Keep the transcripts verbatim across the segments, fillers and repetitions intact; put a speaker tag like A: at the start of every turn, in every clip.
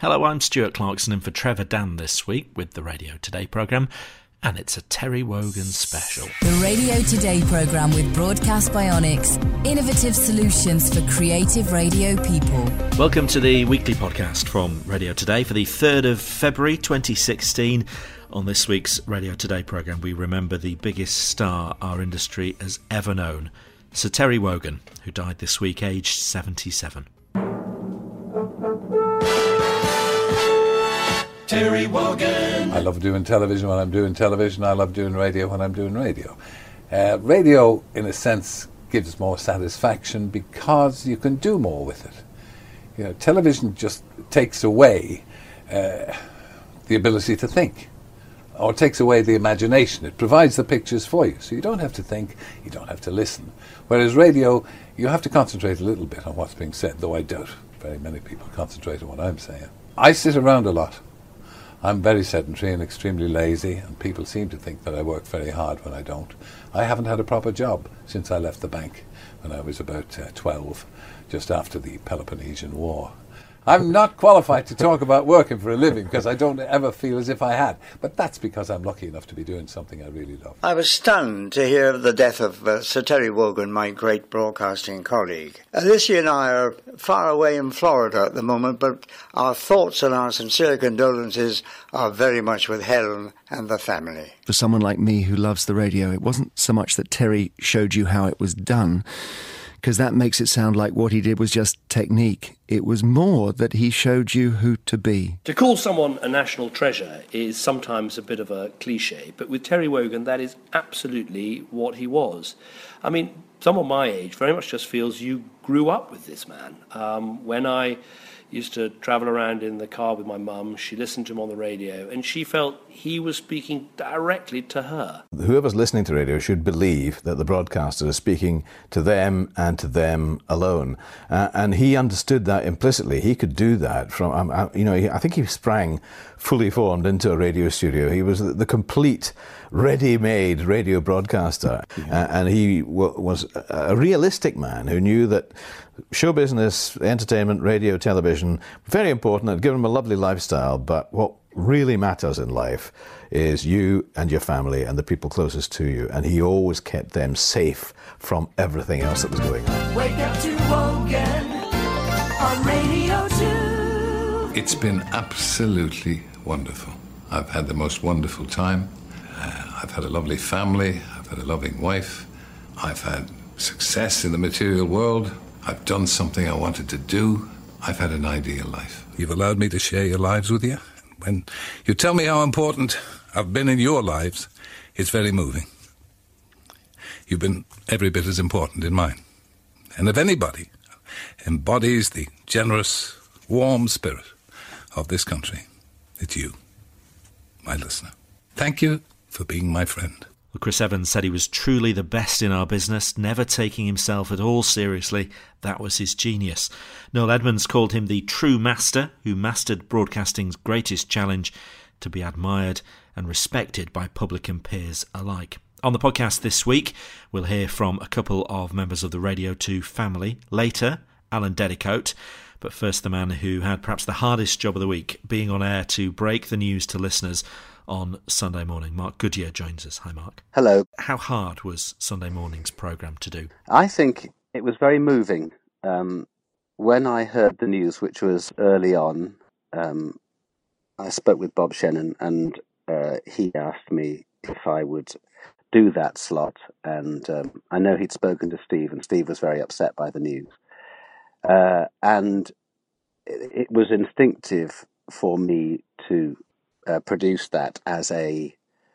A: Hello, I'm Stuart Clarkson in for Trevor Dan this week with the Radio Today programme, and it's a Terry Wogan special.
B: The Radio Today programme with Broadcast Bionics. Innovative solutions for creative radio people.
A: Welcome to the weekly podcast from Radio Today for the third of February twenty sixteen. On this week's Radio Today programme, we remember the biggest star our industry has ever known, Sir Terry Wogan, who died this week aged seventy-seven.
C: Terry Wogan.
D: I love doing television when I'm doing television. I love doing radio when I'm doing radio. Uh, radio, in a sense, gives more satisfaction because you can do more with it. You know, television just takes away uh, the ability to think, or takes away the imagination. It provides the pictures for you, so you don't have to think, you don't have to listen. Whereas radio, you have to concentrate a little bit on what's being said, though I doubt very many people concentrate on what I'm saying. I sit around a lot. I'm very sedentary and extremely lazy, and people seem to think that I work very hard when I don't. I haven't had a proper job since I left the bank when I was about uh, twelve, just after the Peloponnesian War. I'm not qualified to talk about working for a living because I don't ever feel as if I had. But that's because I'm lucky enough to be doing something I really love.
E: I was stunned to hear of the death of uh, Sir Terry Wogan, my great broadcasting colleague. Alicia and I are far away in Florida at the moment, but our thoughts and our sincere condolences are very much with Helen and the family.
F: For someone like me who loves the radio, it wasn't so much that Terry showed you how it was done, because that makes it sound like what he did was just technique. It was more that he showed you who to be.
G: To call someone a national treasure is sometimes a bit of a cliche, but with Terry Wogan, that is absolutely what he was. I mean, someone my age very much just feels you grew up with this man. Um, when I used to travel around in the car with my mum, she listened to him on the radio, and she felt he was speaking directly to her.
H: Whoever's listening to radio should believe that the broadcaster is speaking to them and to them alone. Uh, and he understood that implicitly. He could do that from, um, uh, you know, he, I think he sprang fully formed into a radio studio. He was the, the complete ready-made radio broadcaster. Yeah. Uh, and he w- was a realistic man who knew that show business, entertainment, radio, television, very important. It gave him a lovely lifestyle, but what really matters in life is you and your family and the people closest to you, and he always kept them safe from everything else that was going on.
C: Wake up to Wogan on Radio two.
D: It's been absolutely wonderful. I've had the most wonderful time. Uh, I've had a lovely family. I've had a loving wife. I've had success in the material world. I've done something I wanted to do. I've had an ideal life. You've allowed me to share your lives with you. When you tell me how important I've been in your lives, it's very moving. You've been every bit as important in mine. And if anybody embodies the generous, warm spirit of this country, it's you, my listener. Thank you for being my friend.
A: Well, Chris Evans said he was truly the best in our business, never taking himself at all seriously. That was his genius. Noel Edmonds called him the true master who mastered broadcasting's greatest challenge, to be admired and respected by public and peers alike. On the podcast this week, we'll hear from a couple of members of the Radio two family. Later, Alan Dedicoat. But first, the man who had perhaps the hardest job of the week, being on air to break the news to listeners on Sunday morning. Mark Goodyear joins us. Hi, Mark.
I: Hello.
A: How hard was Sunday morning's programme to do?
I: I think it was very moving. Um, when I heard the news, which was early on, um, I spoke with Bob Shannon, and uh, he asked me if I would do that slot. And um, I know he'd spoken to Steve, and Steve was very upset by the news. Uh, and it, it was instinctive for me to Uh, produce that as a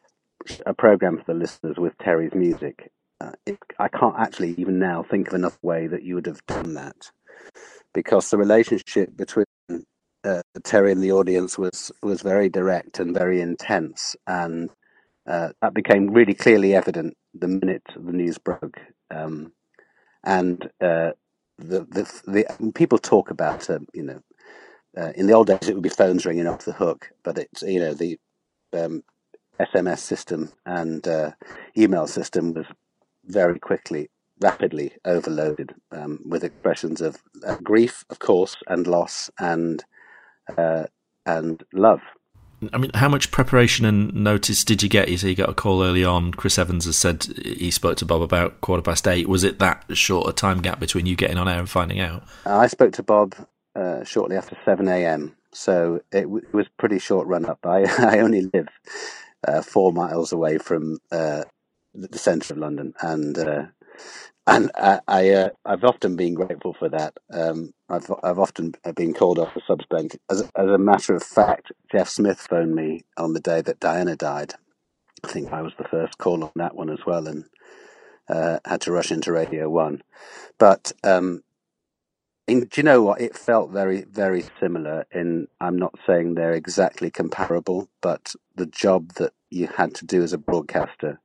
I: a program for the listeners with Terry's music. Uh, it, I can't actually even now think of another way that you would have done that, because the relationship between uh, Terry and the audience was was very direct and very intense, and uh, that became really clearly evident the minute the news broke. Um, and uh, the, the the people talk about uh, you know. Uh, in the old days, it would be phones ringing off the hook, but it's, you know, the um, S M S system and uh, email system was very quickly, rapidly overloaded um, with expressions of uh, grief, of course, and loss, and uh, and love.
A: I mean, how much preparation and notice did you get? You say you got a call early on. Chris Evans has said he spoke to Bob about quarter past eight. Was it that short a time gap between you getting on air and finding out?
I: I spoke to Bob uh, shortly after seven a.m, so it, w- it was pretty short run up. I, I only live uh, four miles away from uh, the centre of London, and uh, and I, I uh, I've often been grateful for that. Um, I've I've often been called off the subs bank. As as a matter of fact, Jeff Smith phoned me on the day that Diana died. I think I was the first call on that one as well, and uh, had to rush into Radio One. But um, in, do you know what? It felt very, very similar. In I'm not saying they're exactly comparable, but the job that you had to do as a broadcaster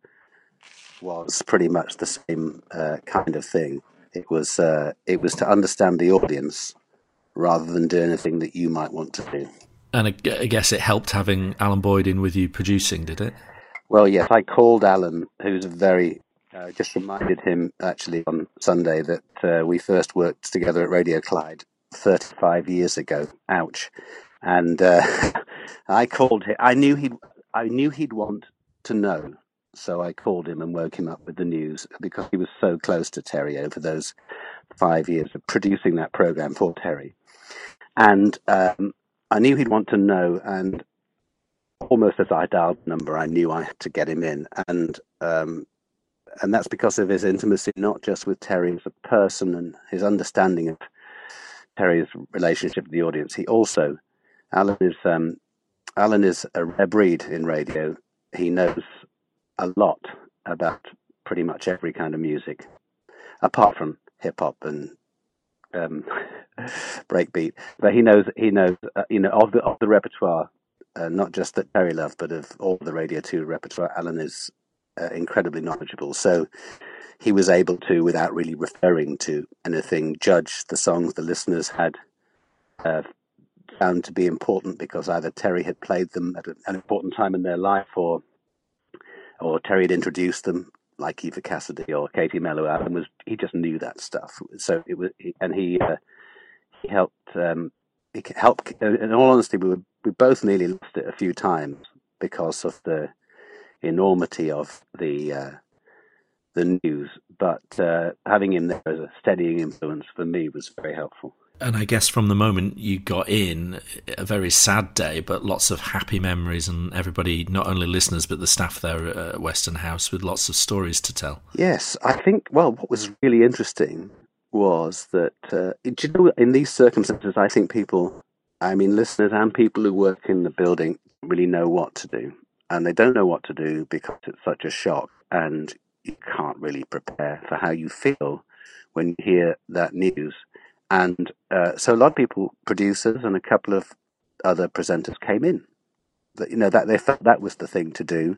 I: was pretty much the same uh, kind of thing. It was uh, it was to understand the audience rather than do anything that you might want to do.
A: And I I guess it helped having Alan Boyd in with you producing, did it?
I: Well, yes, I called Alan, who's a very, uh, just reminded him actually on Sunday that uh, we first worked together at Radio Clyde thirty-five years ago. Ouch. And uh, I called him. I knew he'd, I knew he'd want to know. So I called him and woke him up with the news because he was so close to Terry over those five years of producing that program for Terry. And um, I knew he'd want to know, and almost as I dialed the number, I knew I had to get him in. And um, and that's because of his intimacy, not just with Terry as a person and his understanding of Terry's relationship with the audience. He also, Alan is, um, Alan is a rare breed in radio. He knows a lot about pretty much every kind of music, apart from hip hop and um, breakbeat. But he knows he knows uh, you know of the of the repertoire, uh, not just that Terry loved, but of all the Radio two repertoire. Alan is uh, incredibly knowledgeable, so he was able to, without really referring to anything, judge the songs the listeners had uh, found to be important because either Terry had played them at an important time in their life, or or Terry had introduced them, like Eva Cassidy or Katie Mello. Alan was, he just knew that stuff. So it was, and he uh, he helped. Um, he helped. In all honesty, we were, we both nearly lost it a few times because of the enormity of the uh, the news. But uh, having him there as a steadying influence for me was very helpful.
A: And I guess from the moment you got in, a very sad day, but lots of happy memories, and everybody, not only listeners, but the staff there at Western House with lots of stories to tell.
I: Yes, I think, well, what was really interesting was that, uh, do you know, in these circumstances, I think people, I mean, listeners and people who work in the building really know what to do. And they don't know what to do because it's such a shock, and you can't really prepare for how you feel when you hear that news. And uh, so a lot of people, producers and a couple of other presenters came in. That, you know, that they felt that was the thing to do,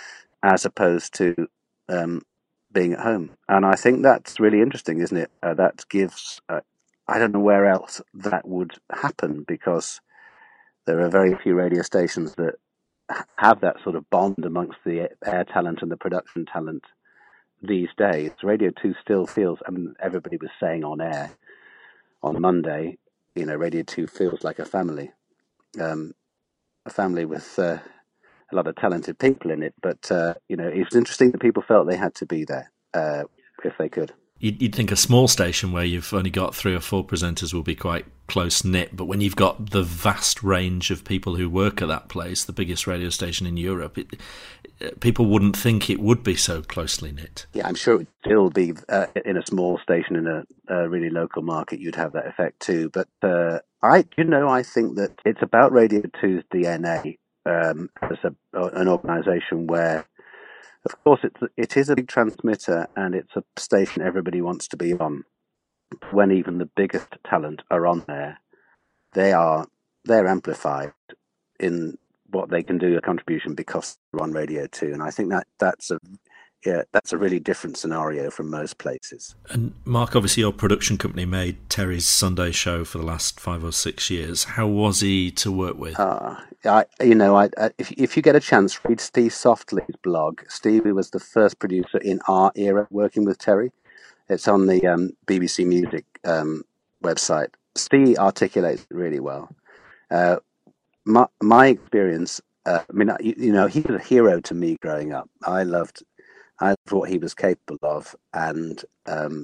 I: as opposed to um, being at home. And I think that's really interesting, isn't it? Uh, that gives, uh, I don't know where else that would happen, because there are very few radio stations that have that sort of bond amongst the air talent and the production talent these days. Radio two still feels, I mean, everybody was saying on air on Monday, you know, Radio two feels like a family, um, a family with uh, a lot of talented people in it. But, uh, you know, it was interesting that people felt they had to be there uh, if they could.
A: You'd, you'd think a small station where you've only got three or four presenters will be quite close-knit, but when you've got the vast range of people who work at that place, the biggest radio station in Europe, it, people wouldn't think it would be so closely knit.
I: Yeah, I'm sure it would still be uh, in a small station in a, a really local market, you'd have that effect too. But uh, I, you know, I think that it's about Radio two's D N A um, as a, an organisation where, of course, it's, it is a big transmitter and it's a station everybody wants to be on. When even the biggest talent are on there, they are they're amplified in what they can do, a contribution, because they're on Radio two. And I think that that's a yeah that's a really different scenario from most places.
A: And Mark, obviously your production company made Terry's Sunday show for the last five or six years. How was he to work with?
I: Uh, I, you know, I, I, if, if you get a chance, read Steve Softly's blog. Stevie was the first producer in our era working with Terry. It's on the um, B B C Music um, website. Steve articulates it really well. Uh, my my experience. Uh, I mean, you, you know, he was a hero to me growing up. I loved, I loved what he was capable of, and um,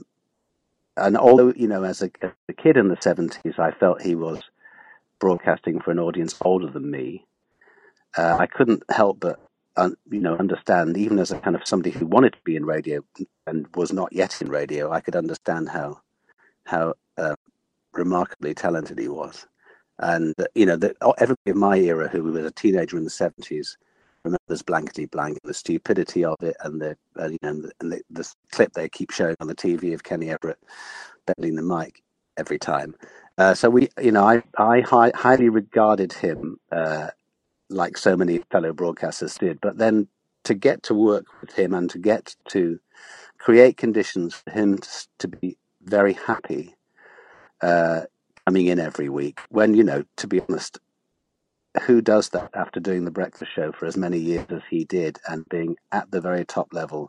I: and although you know, as a, as a kid in the seventies, I felt he was broadcasting for an audience older than me. Uh, I couldn't help but un, you know understand, even as a kind of somebody who wanted to be in radio and was not yet in radio, I could understand how how uh, remarkably talented he was. And, uh, you know, the, everybody of my era who was a teenager in the seventies remembers Blankety Blank, the stupidity of it, and the, uh, you know, and the, the clip they keep showing on the T V of Kenny Everett bending the mic every time. Uh, so we, you know, I, I high, highly regarded him, uh, like so many fellow broadcasters did. But then to get to work with him and to get to create conditions for him to, to be very happy, uh, coming in every week, when, you know, to be honest, who does that after doing the breakfast show for as many years as he did and being at the very top level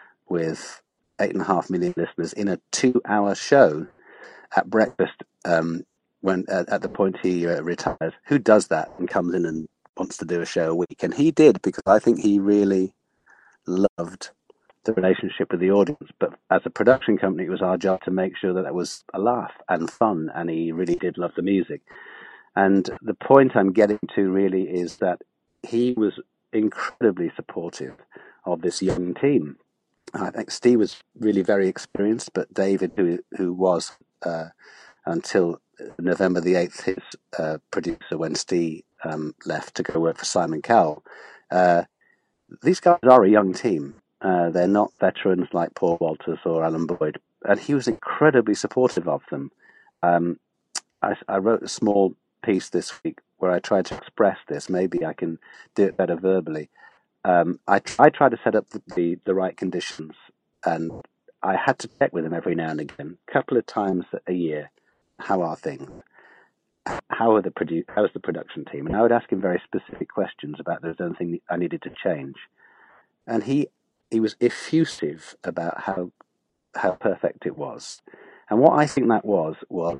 I: with eight and a half million listeners in a two-hour show at breakfast, um, when uh, at the point he uh, retires? Who does that and comes in and wants to do a show a week? And he did, because I think he really loved the relationship with the audience. But as a production company, it was our job to make sure that that was a laugh and fun, and he really did love the music. And the point I'm getting to really is that he was incredibly supportive of this young team. I think Steve was really very experienced, but David, who who was uh, until November the eighth his uh, producer when Steve um, left to go work for Simon Cowell, uh, these guys are a young team. Uh, they're not veterans like Paul Walters or Alan Boyd, and he was incredibly supportive of them. Um, I, I wrote a small piece this week where I tried to express this. Maybe I can do it better verbally. Um, I, I tried to set up the, the, the right conditions, and I had to check with him every now and again, a couple of times a year. How are things? How are the produ- How's the production team? And I would ask him very specific questions about if there's anything I needed to change. And he he was effusive about how how perfect it was. And what I think that was was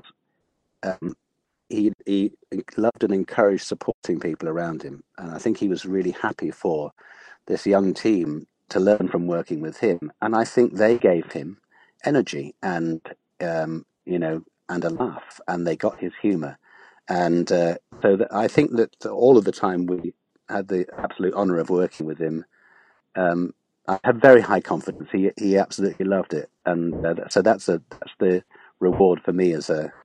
I: um, he he loved and encouraged supporting people around him. And I think he was really happy for this young team to learn from working with him. And I think they gave him energy and um, you know and a laugh, and they got his humour. And uh, so that I think that all of the time we had the absolute honour of working with him. Um, I had very high confidence. He he absolutely loved it, and uh, so that's a that's the reward for me as a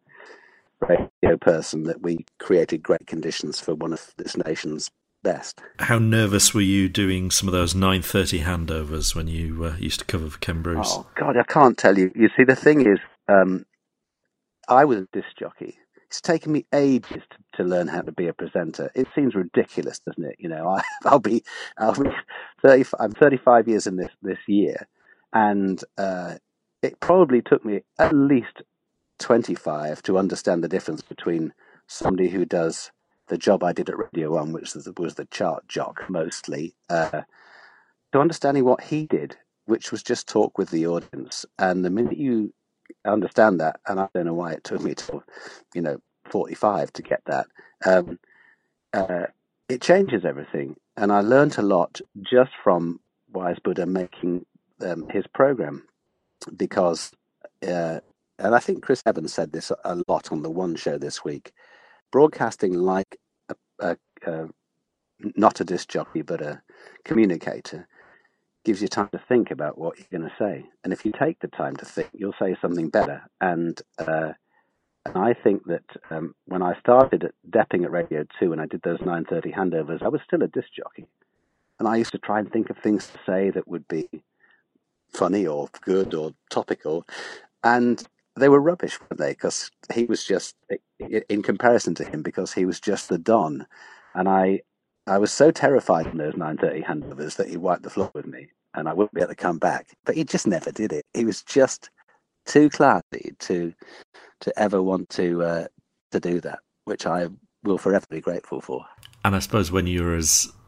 I: radio person, that we created great conditions for one of this nation's best.
A: How nervous were you doing some of those nine thirty handovers when you uh, used to cover for Ken Bruce?
I: Oh God, I can't tell you. You see, the thing is, um, I was a disc jockey. It's taken me ages to, to learn how to be a presenter. It seems ridiculous, doesn't it? You know, I, I'll be, I'll be thirty. I'm thirty-five years in this this year, and uh, it probably took me at least twenty-five to understand the difference between somebody who does the job I did at Radio One, which was, was the chart jock mostly, uh, to understanding what he did, which was just talk with the audience. And the minute you understand that, and I don't know why it took me till, you know, forty-five to get that, um, uh, it changes everything. And I learned a lot just from Wise Buddha making um, his program, because, uh, and I think Chris Evans said this a lot on the One Show this week, broadcasting like a, a, a not a disc jockey, but a communicator, gives you time to think about what you're going to say. And if you take the time to think, you'll say something better. And uh, and I think that um, when I started at Depping at Radio two and I did those nine thirty handovers, I was still a disc jockey. And I used to try and think of things to say that would be funny or good or topical. And they were rubbish, weren't they? Because he was just, in comparison to him, because he was just the Don. And I I was so terrified in those nine thirty handovers that he wiped the floor with me and I wouldn't be able to come back. But he just never did it. He was just too classy to to ever want to uh, to do that, which I will forever be grateful for.
A: And I suppose when you're as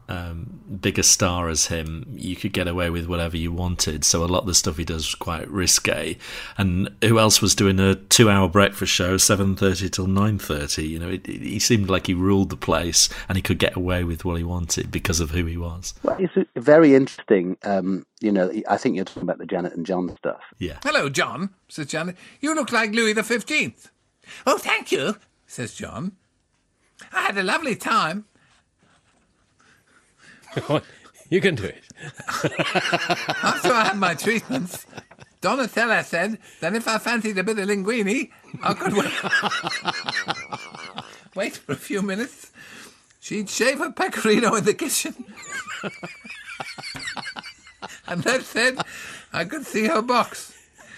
A: um, big a star as him, you could get away with whatever you wanted. So a lot of the stuff he does was quite risque. And who else was doing a two-hour breakfast show, seven thirty till nine thirty? You know, it, it, he seemed like he ruled the place, and he could get away with what he wanted because of who he was.
I: Well, it's very interesting. Um, you know, I think you're talking about the Janet and John stuff.
A: Yeah.
D: "Hello, John," says Janet. "You look like Louis the Fifteenth." "Oh, thank you," says John. "I had a lovely time."
J: You can do it.
D: "After I had my treatments, Donatella said that if I fancied a bit of linguine, I could wait, wait for a few minutes. She'd shave her pecorino in the kitchen. And then said I could see her box."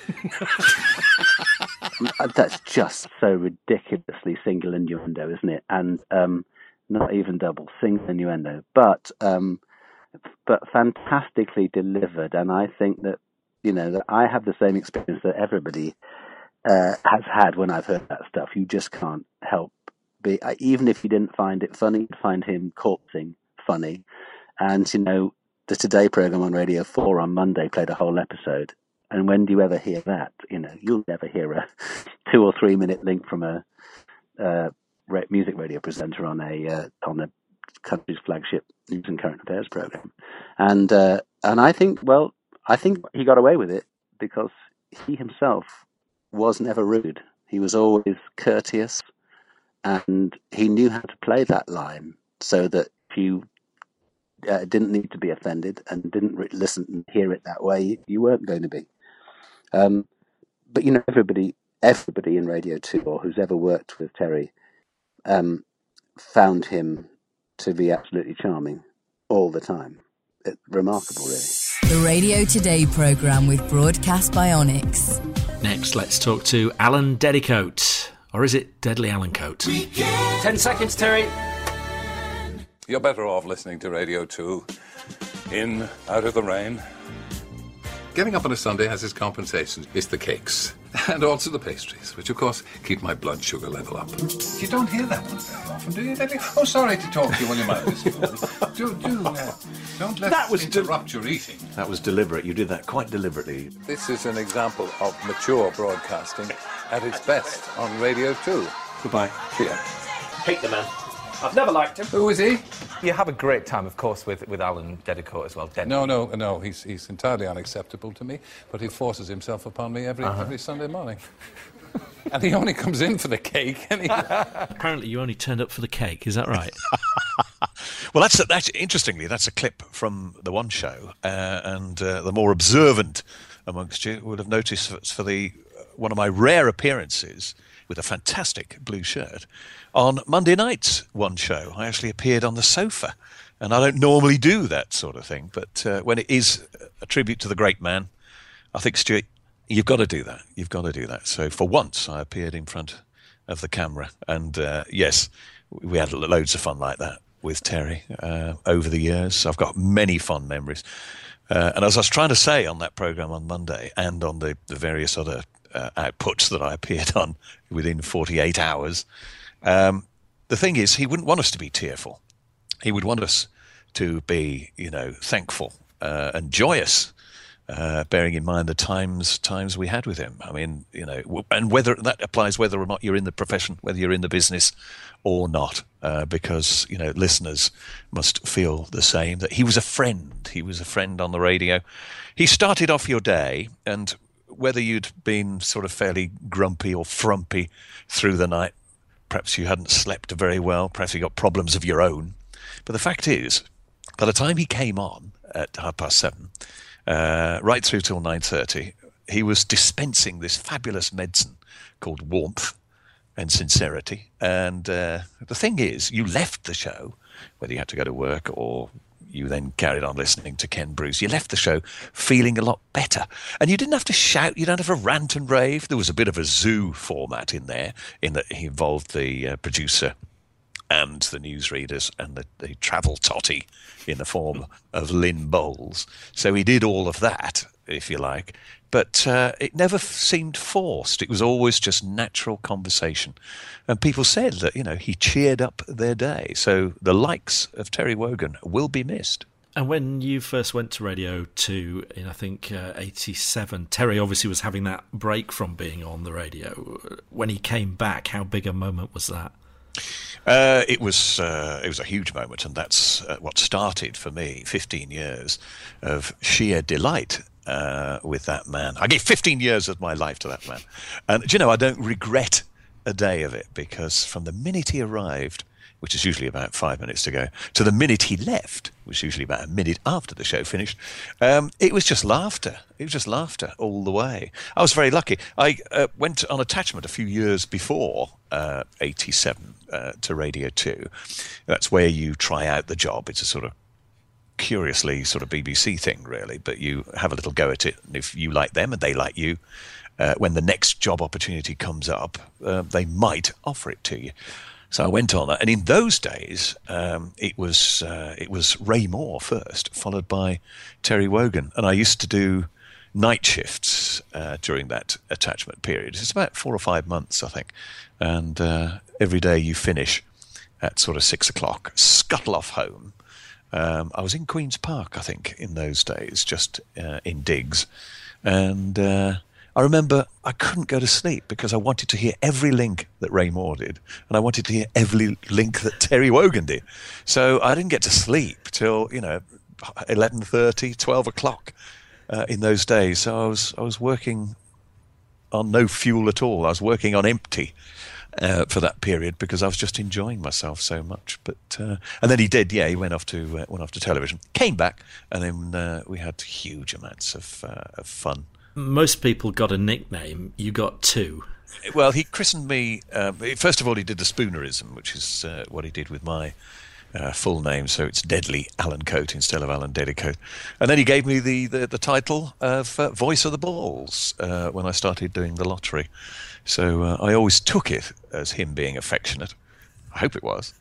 I: That's just so ridiculously single innuendo, isn't it? And um, not even double, single innuendo. But um, but fantastically delivered. And I think that, you know, that I have the same experience that everybody uh, has had when I've heard that stuff. You just can't help be, even if you didn't find it funny, you'd find him corpsing funny. And, you know, the Today programme on Radio four on Monday played a whole episode. And when do you ever hear that? You know, you'll never hear a two or three minute link from a uh, music radio presenter on a uh, on the country's flagship news and current affairs program. And uh, and I think, well, I think he got away with it because he himself was never rude. He was always courteous, and he knew how to play that line so that if you uh, didn't need to be offended and didn't re- listen and hear it that way, you weren't going to be. Um, but, you know, everybody everybody in Radio two or who's ever worked with Terry um, found him to be absolutely charming all the time. It, remarkable, really.
B: The Radio Today programme with Broadcast Bionics.
A: Next, let's talk to Alan Dedicoat. Or is it Deadly Alan Coat?
J: Ten seconds, Terry.
D: You're better off listening to Radio two. In, out of the rain. Getting up on a Sunday has its compensations. It's the cakes. And also the pastries, which of course keep my blood sugar level up. You don't hear that one very often, do you, Debbie? Oh, sorry to talk to you when your mouth is full. do, do, uh, don't let
J: That was
D: us interrupt de- your eating.
J: That was deliberate. You did that quite deliberately.
D: This is an example of mature broadcasting at its best on Radio two.
J: Goodbye.
D: See ya.
J: Hate the man. I've never liked him.
D: Who is he?
K: You have a great time, of course, with, with Alan Dedicoat as well. Dead.
D: No, no, no. He's he's entirely unacceptable to me, but he forces himself upon me every uh-huh. every Sunday morning. And he only comes in for the cake. And he...
A: Apparently, you only turned up for the cake. Is that right?
L: Well, that's a, that's interestingly, that's a clip from the One Show, uh, and uh, the more observant amongst you would have noticed it's for the one of my rare appearances with a fantastic blue shirt on Monday night's One Show. I actually appeared on the sofa, and I don't normally do that sort of thing, but uh, when it is a tribute to the great man, I think, Stuart, you've got to do that. You've got to do that. So for once, I appeared in front of the camera, and uh, yes, we had loads of fun like that with Terry uh, over the years. I've got many fond memories. Uh, and as I was trying to say on that programme on Monday and on the, the various other uh, outputs that I appeared on within forty-eight hours, um, the thing is, he wouldn't want us to be tearful. He would want us to be, you know, thankful uh, and joyous, uh, bearing in mind the times times we had with him. I mean, you know, and whether that applies whether or not you're in the profession, whether you're in the business or not, uh, because, you know, listeners must feel the same, that he was a friend. He was a friend on the radio. He started off your day, and whether you'd been sort of fairly grumpy or frumpy through the night, perhaps you hadn't slept very well, perhaps you got problems of your own. But the fact is, by the time he came on at half past seven, uh, right through till nine thirty, he was dispensing this fabulous medicine called warmth and sincerity. And uh, the thing is, you left the show, whether you had to go to work or you then carried on listening to Ken Bruce, you left the show feeling a lot better. And you didn't have to shout, you don't have to rant and rave. There was a bit of a zoo format in there, in that he involved the uh, producer and the newsreaders and the, the travel totty in the form of Lynn Bowles. So he did all of that, if you like, but uh, it never f- seemed forced. It was always just natural conversation. And people said that, you know, he cheered up their day. So the likes of Terry Wogan will be missed.
A: And when you first went to Radio two in, I think, uh, eighty-seven, Terry obviously was having that break from being on the radio. When he came back, how big a moment was that?
L: Uh, it was uh, it was a huge moment, and that's uh, what started for me fifteen years of sheer delight uh, with that man. I gave fifteen years of my life to that man. And, do you know, I don't regret a day of it, because from the minute he arrived, which is usually about five minutes to go, to the minute he left, which is usually about a minute after the show finished, um, it was just laughter. It was just laughter all the way. I was very lucky. I uh, went on attachment a few years before uh, eighty-seven uh, to Radio two. That's where you try out the job. It's a sort of curiously sort of B B C thing, really, but you have a little go at it. And if you like them and they like you, uh, when the next job opportunity comes up, uh, they might offer it to you. So I went on that, and in those days, um, it was uh, it was Ray Moore first, followed by Terry Wogan, and I used to do night shifts uh, during that attachment period. It's about four or five months, I think, and uh, every day you finish at sort of six o'clock, scuttle off home. Um, I was in Queen's Park, I think, in those days, just uh, in digs, and Uh, I remember I couldn't go to sleep because I wanted to hear every link that Ray Moore did, and I wanted to hear every link that Terry Wogan did. So I didn't get to sleep till, you know, eleven thirty, twelve o'clock uh, in those days. So I was I was working on no fuel at all. I was working on empty uh, for that period because I was just enjoying myself so much. But uh, and then he did, yeah, he went off to uh, went off to television, came back, and then uh, we had huge amounts of uh, of fun.
A: Most people got a nickname. You got two.
L: Well, he christened me. Um, first of all, he did the Spoonerism, which is uh, what he did with my uh, full name. So it's Deadly Alan Coate instead of Alan Dedicoat. And then he gave me the the, the title of uh, Voice of the Balls uh, when I started doing the lottery. So uh, I always took it as him being affectionate. I hope it was.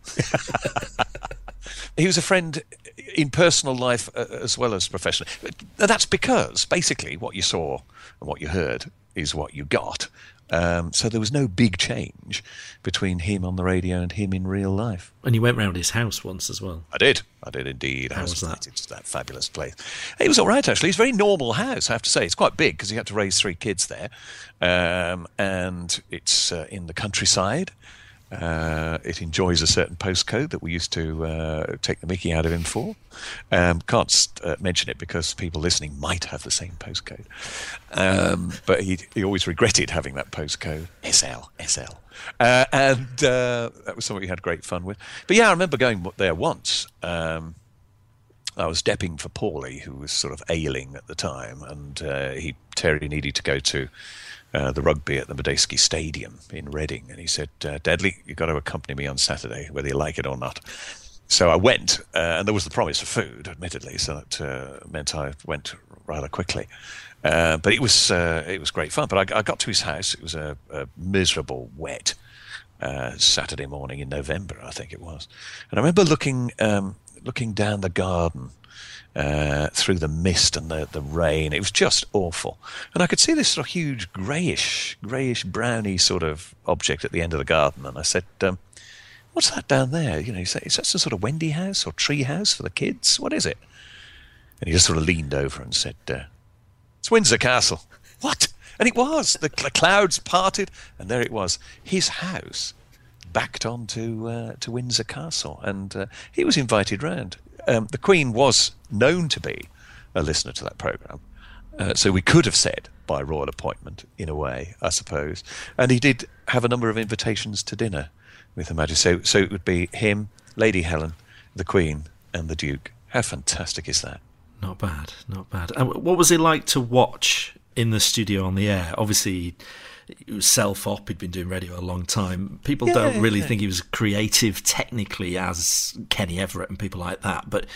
L: He was a friend in personal life uh, as well as professional. That's because basically what you saw and what you heard is what you got. Um, so there was no big change between him on the radio and him in real life.
A: And you went round his house once as well.
L: I did. I did indeed.
A: How was that?
L: It's that fabulous place. It was all right, actually. It's a very normal house, I have to say. It's quite big because he had to raise three kids there. Um, and it's uh, in the countryside. Uh, it enjoys a certain postcode that we used to uh, take the mickey out of him for. Um, can't uh, mention it because people listening might have the same postcode. Um, but he, he always regretted having that postcode, S L, S L. Uh, and uh, that was something we had great fun with. But yeah, I remember going there once. Um, I was depping for Paulie, who was sort of ailing at the time, and uh, he Terry needed to go to Uh, the rugby at the Medeski Stadium in Reading, and he said, uh, Deadly, you've got to accompany me on Saturday, whether you like it or not. So I went, uh, and there was the promise of food, admittedly, so that uh, meant I went rather quickly. Uh, but it was uh, it was great fun. But I, I got to his house. It was a, a miserable, wet uh, Saturday morning in November, I think it was. And I remember looking um, looking down the garden Uh, through the mist and the, the rain. It was just awful. And I could see this sort of huge greyish, greyish, browny sort of object at the end of the garden. And I said, um, what's that down there? You know, he said, is that some sort of Wendy house or tree house for the kids? What is it? And he just sort of leaned over and said, uh, it's Windsor Castle. What? And it was. The, the clouds parted, and there it was. His house backed onto uh, to Windsor Castle. And uh, he was invited round. Um, the Queen was known to be a listener to that programme, uh, so we could have said by royal appointment, in a way, I suppose. And he did have a number of invitations to dinner with Her Majesty, so, so it would be him, Lady Helen, the Queen, and the Duke. How fantastic is that?
A: Not bad, not bad. And what was it like to watch in the studio on the air? Obviously, he was self-op, he'd been doing radio a long time. People
L: Yeah,
A: don't really
L: yeah.
A: think he was creative technically as Kenny Everett and people like that, but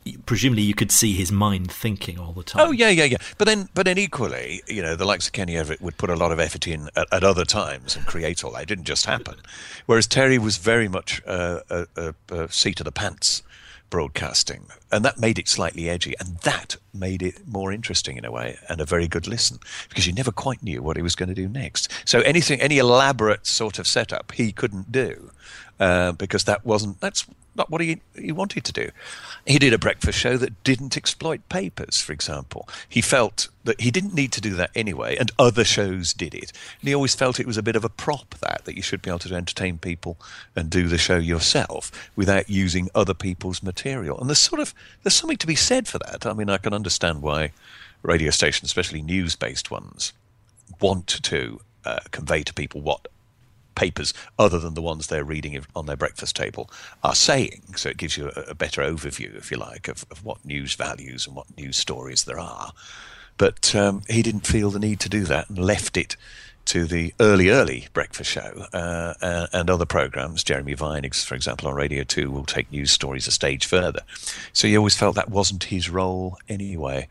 A: presumably you could see his mind thinking all the time.
L: Oh yeah, yeah, yeah. But then, but then equally, you know, the likes of Kenny Everett would put a lot of effort in at, at other times and create all that. It didn't just happen. Whereas Terry was very much uh, a, a, a seat of the pants broadcasting, and that made it slightly edgy, and that made it more interesting in a way, and a very good listen, because you never quite knew what he was going to do next. So anything, any elaborate sort of setup, he couldn't do, uh, because that wasn't that's not what he he wanted to do. He did a breakfast show that didn't exploit papers, for example. He felt that he didn't need to do that anyway, and other shows did it. And he always felt it was a bit of a prop, that, that you should be able to entertain people and do the show yourself without using other people's material. And there's sort of, there's something to be said for that. I mean, I can understand why radio stations, especially news-based ones, want to uh, convey to people what papers other than the ones they're reading on their breakfast table are saying, so it gives you a, a better overview, if you like, of, of what news values and what news stories there are. But um, he didn't feel the need to do that and left it to the early, early breakfast show uh, uh, and other programmes. Jeremy Vining, for example, on Radio two will take news stories a stage further. So he always felt that wasn't his role anyway.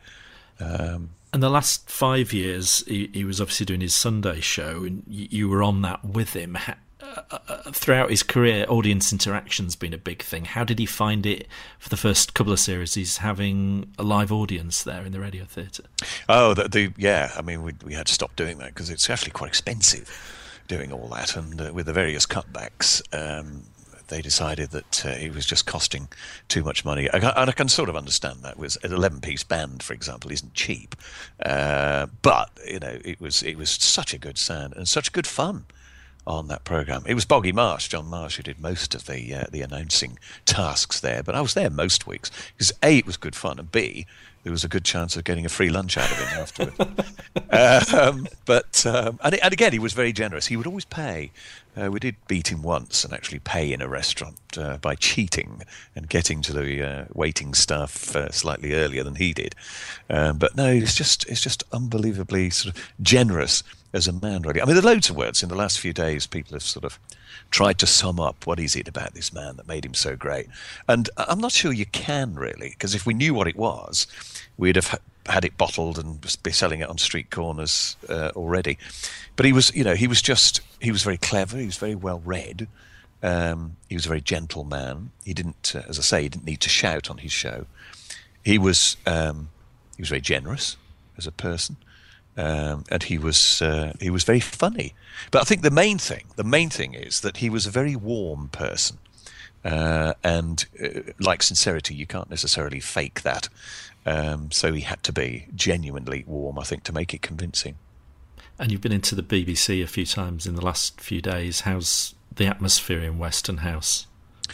L: Um,
A: And the last five years, he, he was obviously doing his Sunday show, and you, you were on that with him. Ha, uh, uh, throughout his career, audience interaction's been a big thing. How did he find it for the first couple of series? He's having a live audience there in the Radio Theatre.
L: Oh, the, the, yeah. I mean, we, we had to stop doing that because it's actually quite expensive doing all that. And uh, with the various cutbacks, um, they decided that uh, it was just costing too much money. I, and I can sort of understand that. With an eleven-piece band, for example, isn't cheap. Uh, but, you know, it was it was such a good sound and such good fun on that programme. It was Boggy Marsh, John Marsh, who did most of the uh, the announcing tasks there. But I was there most weeks because, A, it was good fun, and B, there was a good chance of getting a free lunch out of him afterwards. um, but um, and, and again, he was very generous. He would always pay. Uh, we did beat him once and actually pay in a restaurant uh, by cheating and getting to the uh, waiting staff uh, slightly earlier than he did. Um, but no, it's just it's just unbelievably sort of generous as a man, really. I mean, there are loads of words in the last few days. People have sort of tried to sum up what is it about this man that made him so great. And I'm not sure you can really, because if we knew what it was, we'd have had it bottled and be selling it on street corners uh, already. But he was, you know, he was just, he was very clever. He was very well read. Um, he was a very gentle man. He didn't, uh, as I say, he didn't need to shout on his show. He was, um, he was very generous as a person. Um, and he was uh, he was very funny. But I think the main thing, the main thing is that he was a very warm person. Uh, and uh, like sincerity, you can't necessarily fake that. Um, so he had to be genuinely warm, I think, to make it convincing.
A: And you've been into the B B C a few times in the last few days. How's the atmosphere in Weston House?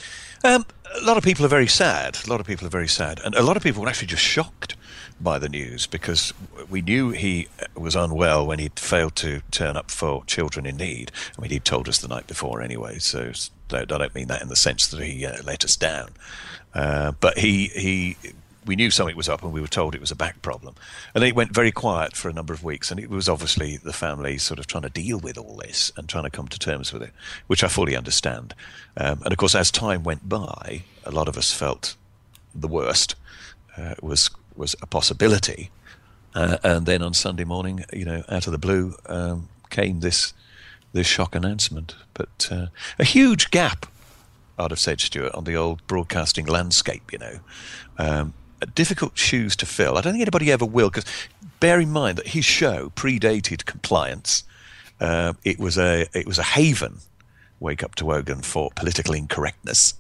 L: Um, a lot of people are very sad. A lot of people are very sad. And a lot of people were actually just shocked by the news, because we knew he was unwell when he'd failed to turn up for Children in Need. I mean, he'd told us the night before anyway, so I don't mean that in the sense that he uh, let us down. Uh, but he, he, we knew something was up, and we were told it was a back problem. And it went very quiet for a number of weeks, and it was obviously the family sort of trying to deal with all this and trying to come to terms with it, which I fully understand. Um, and of course, as time went by, a lot of us felt the worst uh, was was a possibility. Uh, and then on Sunday morning, you know, out of the blue, um, came this this shock announcement. But uh, a huge gap, I'd have said, Stuart, on the old broadcasting landscape, you know. Um, difficult shoes to fill. I don't think anybody ever will, because bear in mind that his show predated Compliance. Uh, it was a it was a haven, Wake Up to Wogan, for political incorrectness.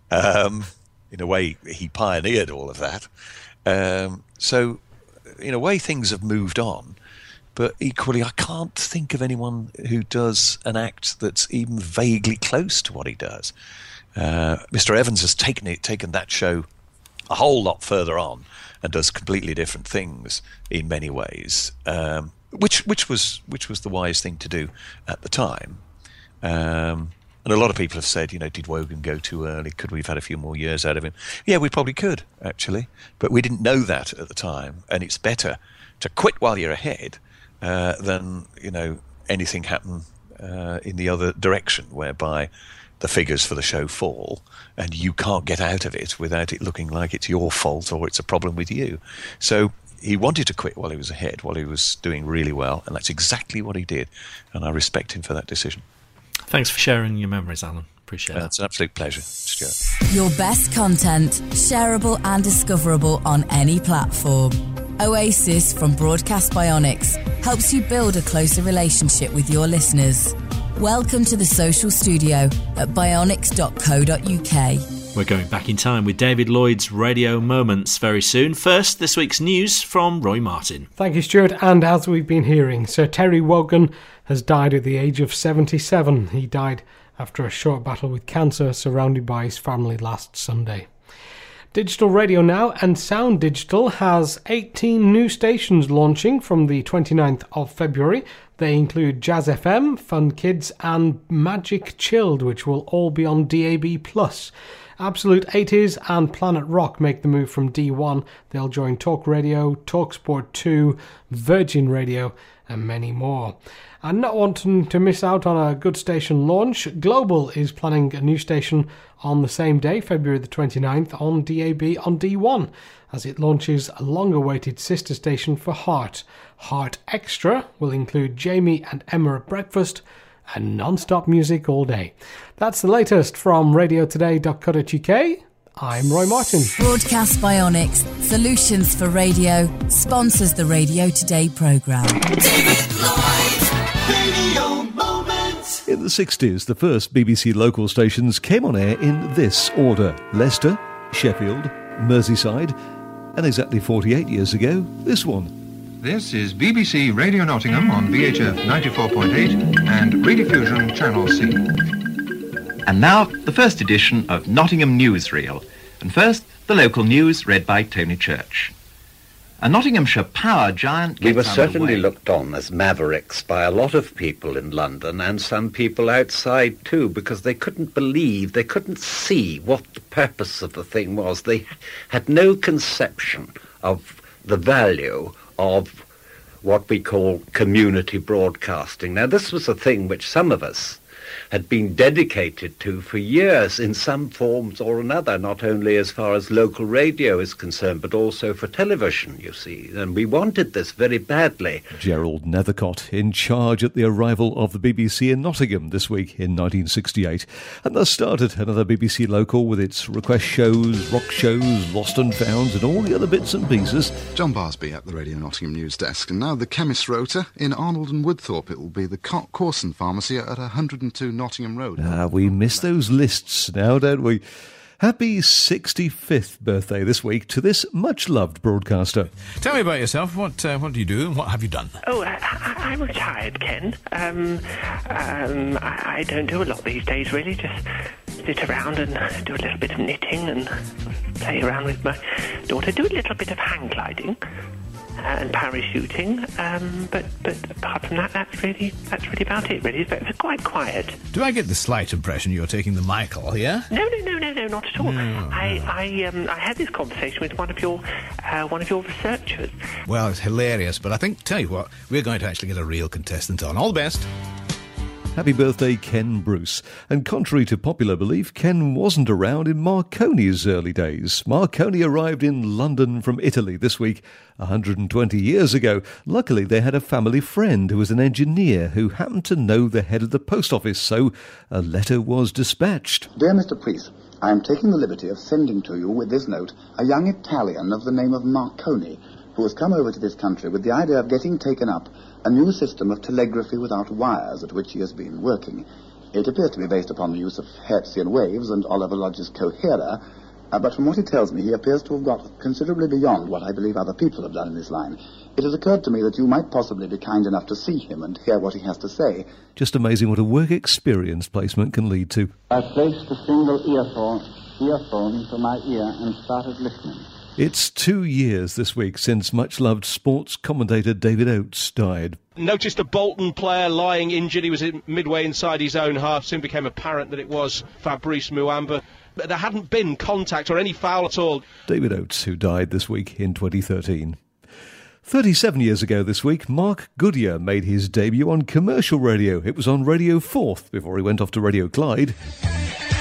L: Um, in a way, he pioneered all of that. Um, so, in a way, things have moved on. But equally, I can't think of anyone who does an act that's even vaguely close to what he does. Uh, Mister Evans has taken it, taken that show a whole lot further on, and does completely different things in many ways, um, which which was which was the wise thing to do at the time. Um, and a lot of people have said, you know, did Wogan go too early? Could we have had a few more years out of him? Yeah, we probably could, actually, but we didn't know that at the time. And it's better to quit while you're ahead uh, than, you know, anything happen uh, in the other direction, whereby the figures for the show fall, and you can't get out of it without it looking like it's your fault or it's a problem with you. So he wanted to quit while he was ahead, while he was doing really well, and that's exactly what he did, and I respect him for that decision.
A: Thanks for sharing your memories, Alan. Appreciate it.
L: Uh, it's an absolute pleasure, Stuart.
B: Your best content, shareable and discoverable on any platform. Oasis from Broadcast Bionics helps you build a closer relationship with your listeners. Welcome to the social studio at bionics dot co dot uk.
A: We're going back in time with David Lloyd's Radio Moments very soon. First, this week's news from Roy Martin.
M: Thank you, Stuart. And as we've been hearing, Sir Terry Wogan has died at the age of seventy-seven. He died after a short battle with cancer, surrounded by his family last Sunday. Digital Radio Now and Sound Digital has eighteen new stations launching from the twenty-ninth of February. They include Jazz F M, Fun Kids and Magic Chilled, which will all be on D A B plus. Absolute eighties and Planet Rock make the move from D one. They'll join Talk Radio, TalkSport two, Virgin Radio and many more. And not wanting to miss out on a good station launch, Global is planning a new station on the same day, February the twenty-ninth, on D A B on D one, as it launches a long-awaited sister station for Heart. Heart Extra will include Jamie and Emma at breakfast and non-stop music all day. That's the latest from radio today dot co dot uk. I'm Roy Martin.
B: Broadcast Bionics, solutions for radio, sponsors the Radio Today programme.
C: David Lloyd, Radio Moments.
N: In the sixties, the first B B C local stations came on air in this order: Leicester, Sheffield, Merseyside, and exactly forty-eight years ago, this one.
O: This is B B C Radio Nottingham on V H F ninety-four point eight and Rediffusion Channel C.
P: And now, the first edition of Nottingham Newsreel. And first, the local news read by Tony Church. A Nottinghamshire power giant
Q: We were
P: gets
Q: certainly
P: underway.
Q: looked on as mavericks by a lot of people in London and some people outside too, because they couldn't believe, they couldn't see what the purpose of the thing was. They had no conception of the value of what we call community broadcasting. Now, this was a thing which some of us had been dedicated to for years in some forms or another, not only as far as local radio is concerned, but also for television, you see. And we wanted this very badly.
N: Gerald Nethercott in charge at the arrival of the B B C in Nottingham this week in nineteen sixty-eight, and thus started another B B C local with its request shows, rock shows, lost and founds and all the other bits and pieces.
R: John Barsby at the Radio Nottingham News Desk, and now the Chemist Rota in Arnold and Woodthorpe. It will be the Corson Pharmacy at one hundred and two Nottingham Road.
N: Ah, we miss those lists now, don't we? Happy sixty-fifth birthday this week to this much-loved broadcaster.
S: Tell me about yourself. What uh, what do you do and what have you done?
T: Oh, I, I, I'm retired, Ken. Um, um, I, I don't do a lot these days, really. Just sit around and do a little bit of knitting and play around with my daughter. Do a little bit of hang gliding and parachuting, um, but but apart from that, that's really that's really about it. Really, it's, it's quite quiet.
S: Do I get the slight impression you're taking the Michael, yeah?
T: No, no, no, no, no, not at all.
S: No,
T: I I um I had this conversation with one of your uh, one of your researchers.
S: Well, it's hilarious, but I think, tell you what, we're going to actually get a real contestant on. All the best.
N: Happy birthday, Ken Bruce. And contrary to popular belief, Ken wasn't around in Marconi's early days. Marconi arrived in London from Italy this week, one hundred twenty years ago. Luckily, they had a family friend who was an engineer who happened to know the head of the post office, so a letter was dispatched.
U: Dear Mister Priest, I am taking the liberty of sending to you with this note a young Italian of the name of Marconi, who has come over to this country with the idea of getting taken up a new system of telegraphy without wires at which he has been working. It appears to be based upon the use of Hertzian waves and Oliver Lodge's coherer, uh, but from what he tells me, he appears to have got considerably beyond what I believe other people have done in this line. It has occurred to me that you might possibly be kind enough to see him and hear what he has to say.
N: Just amazing what a work experience placement can lead to.
V: I placed a single earphone, earphone to my ear and started listening.
N: It's two years this week since much-loved sports commentator David Oates died.
W: Noticed a Bolton player lying injured. He was in midway inside his own half. Soon became apparent that it was Fabrice Muamba. But there hadn't been contact or any foul at all.
N: David Oates, who died this week in twenty thirteen. thirty-seven years ago this week, Mark Goodyear made his debut on commercial radio. It was on Radio Forth before he went off to Radio Clyde.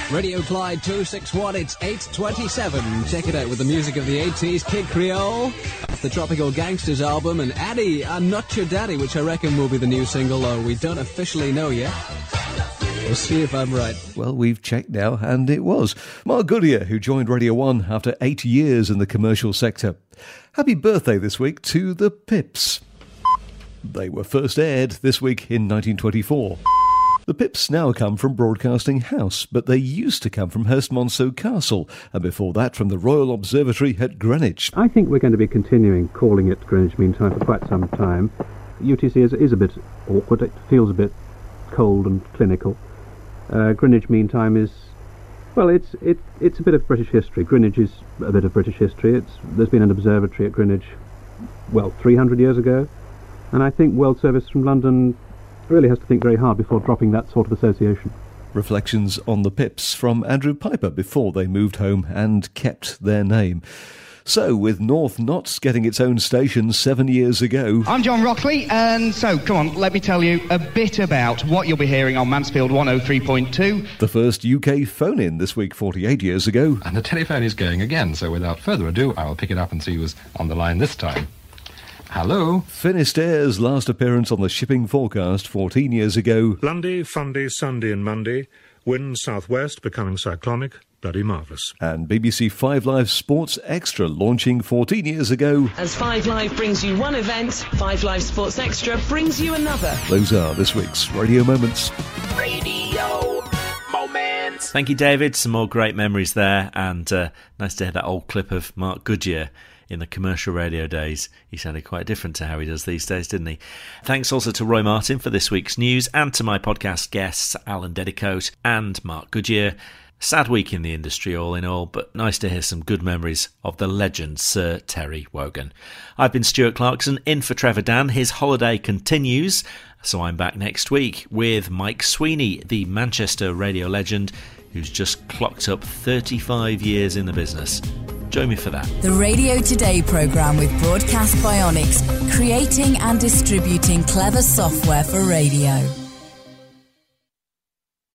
E: Radio Clyde two sixty-one, it's eight twenty-seven. Check it out with the music of the eighties, Kid Creole, off the Tropical Gangsters album, and Addy, I'm Not Your Daddy, which I reckon will be the new single, though we don't officially know yet. We'll see if I'm right.
N: Well, we've checked now, and it was. Mark Goodyear, who joined Radio one after eight years in the commercial sector. Happy birthday this week to the Pips. They were first aired this week in nineteen twenty-four. The Pips now come from Broadcasting House, but they used to come from Hurstmonceux Castle, and before that from the Royal Observatory at Greenwich.
F: I think we're going to be continuing calling it Greenwich Mean Time for quite some time. U T C is, is a bit awkward, it feels a bit cold and clinical. Uh, Greenwich Mean Time is, well, it's it, it's a bit of British history. Greenwich is a bit of British history. It's There's been an observatory at Greenwich, well, three hundred years ago, and I think World Service from London really has to think very hard before dropping that sort of association.
N: Reflections on the Pips from Andrew Piper before they moved home and kept their name. So, with North Notts getting its own station seven years ago...
G: I'm John Rockley, and so, come on, let me tell you a bit about what you'll be hearing on Mansfield one oh three point two.
N: The first U K phone-in this week forty-eight years ago.
X: And the telephone is going again, so without further ado, I will pick it up and see who's on the line this time. Hello.
N: Finistaire's last appearance on the shipping forecast fourteen years ago.
Y: Lundy, Fundy, Sunday and Monday. Wind southwest, becoming cyclonic. Bloody marvellous.
N: And B B C Five Live Sports Extra launching fourteen years ago.
Z: As Five Live brings you one event, Five Live Sports Extra brings you another.
N: Those are this week's Radio Moments.
A: Radio Moments. Thank you, David. Some more great memories there, and uh, nice to hear that old clip of Mark Goodyear in the commercial radio days. He sounded quite different to how he does these days, didn't he? Thanks also to Roy Martin for this week's news, and to my podcast guests, Alan Dedicoat and Mark Goodyear. Sad week in the industry all in all, but nice to hear some good memories of the legend Sir Terry Wogan. I've been Stuart Clarkson, in for Trevor Dan. His holiday continues, so I'm back next week with Mike Sweeney, the Manchester radio legend, who's just clocked up thirty-five years in the business. Join me for that.
B: The Radio Today programme with Broadcast Bionics, creating and distributing clever software for radio.